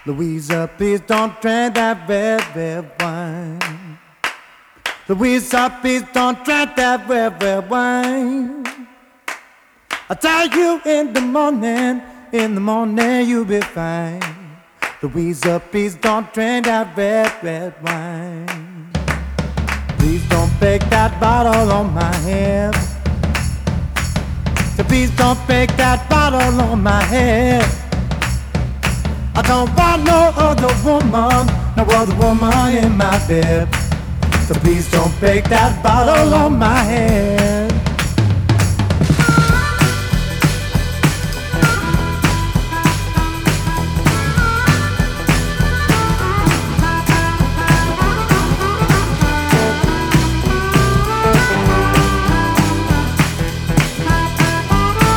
Louisa, please don't drink that red wine. Louisa, please don't drink that red wine. I tell you in the morning you'll be fine. Louisa, please don't drink that red wine. Please don't break that bottle on my head. So please don't break that bottle on my head. I don't want no other woman in my bed. So please don't break that bottle on my head.